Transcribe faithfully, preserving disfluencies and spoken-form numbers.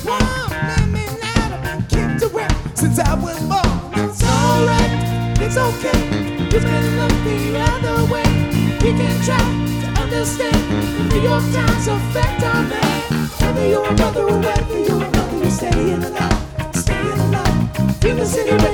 Whoa, let me out, I've been kicked around since I was born. It's alright, it's okay. You can look the other way. We can try to understand the New York Times effect on man. Whether you're a brother or whether you're a mother, you're staying alive, staying alive. Feel the city.